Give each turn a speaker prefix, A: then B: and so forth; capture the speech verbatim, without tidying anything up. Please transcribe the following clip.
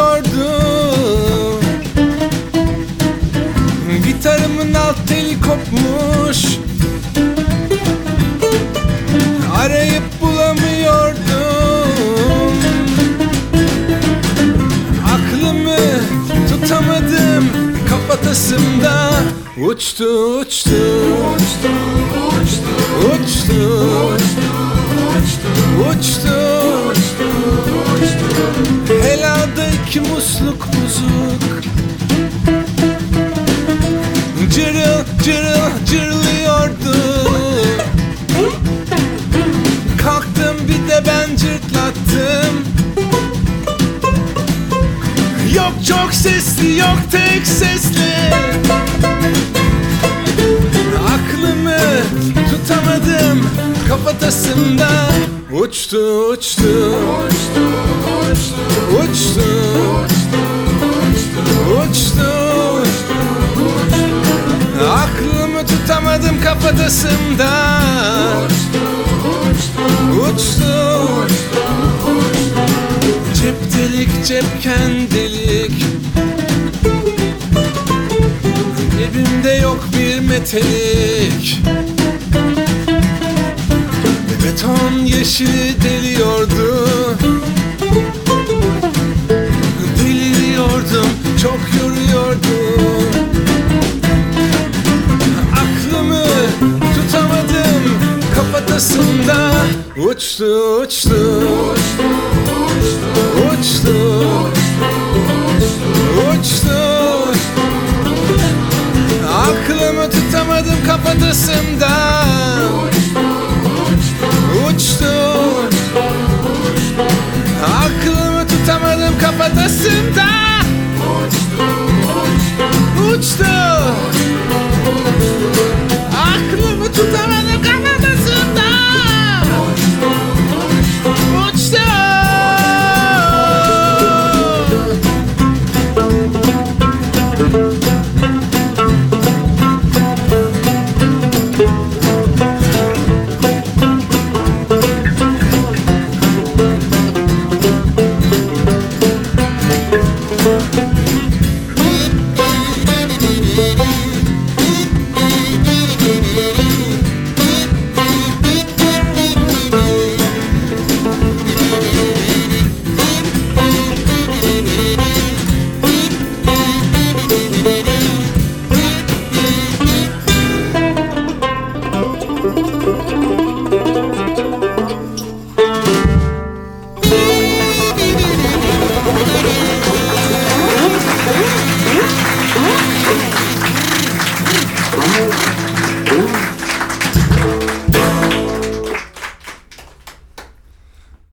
A: çalıyordum. Gitarımın alt teli kopmuş, arayıp bulamıyordum. Aklımı tutamadım, kafatasımda uçtu uçtu uçtu uçtu uçtu uçtu uçtu. Helada iki musluk bozuk, cırıl cırıl cırlıyordu. Kalktım bir de ben cırtlattım. Yok çok sesli, yok tek sesli. Aklımı tutamadım, kafatasımda uçtu uçtu uçtu uçtu uçtu. Aklımı tutamadım, kafatasımda uçtu. Cep delik, cepken delik, cebimde yok bir metelik. Beton yeşili deliyordu. Deliriyordum, çok yoruyordu. Aklımı tutamadım, kafatasımda uçtu uçtu uçtu uçtu. Aklımı tutamadım, kafatasımda uçtu. Aklımı tutamadım, kafatasımda uçtu.